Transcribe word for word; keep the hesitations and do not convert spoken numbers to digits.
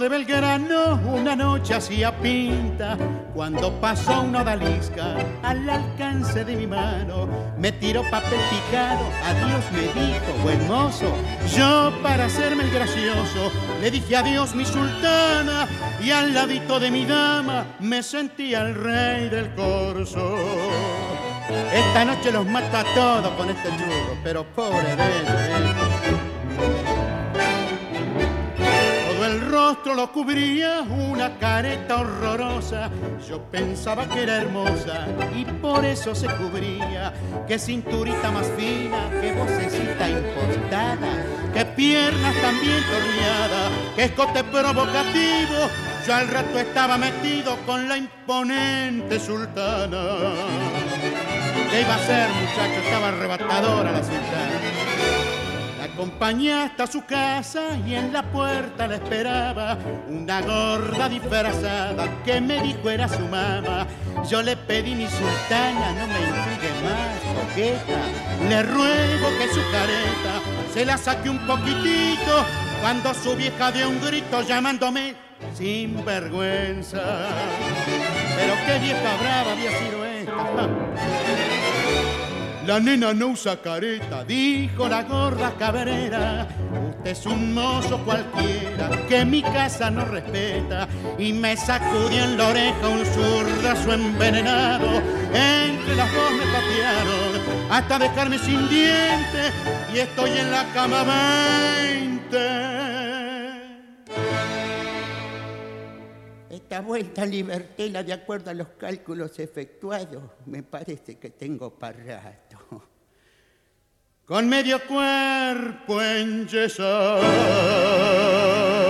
de Belgrano una noche hacía pinta, cuando pasó una odalisca al alcance de mi mano, me tiró papel picado, adiós me dijo, buen mozo. Yo, para hacerme el gracioso, le dije adiós mi sultana, y al ladito de mi dama me sentía el rey del corso. Esta noche los mato a todos con este churro, pero pobre de él. Todo el rostro lo cubría una careta horrorosa. Yo pensaba que era hermosa y por eso se cubría. Qué cinturita más fina, qué vocecita importada, qué piernas tan bien torneadas, qué escote provocativo. Yo al rato estaba metido con la imponente sultana. ¿Qué iba a ser, muchacho? Estaba arrebatadora la sultana. La acompañé hasta su casa y en la puerta la esperaba una gorda disfrazada que me dijo era su mamá. Yo le pedí, mi sultana, no me intrigue más, coqueta. Le ruego que su careta se la saque un poquitito, cuando su vieja dio un grito llamándome sin vergüenza. Pero qué vieja brava había sido esta. La nena no usa careta, dijo la gorda cabrera. Usted es un mozo cualquiera que mi casa no respeta. Y me sacudió en la oreja un zurdazo envenenado. Entre las dos me patearon hasta dejarme sin dientes, y estoy en la cama veinte. Esta vuelta libertela, de acuerdo a los cálculos efectuados, me parece que tengo para rato. Con medio cuerpo enyesado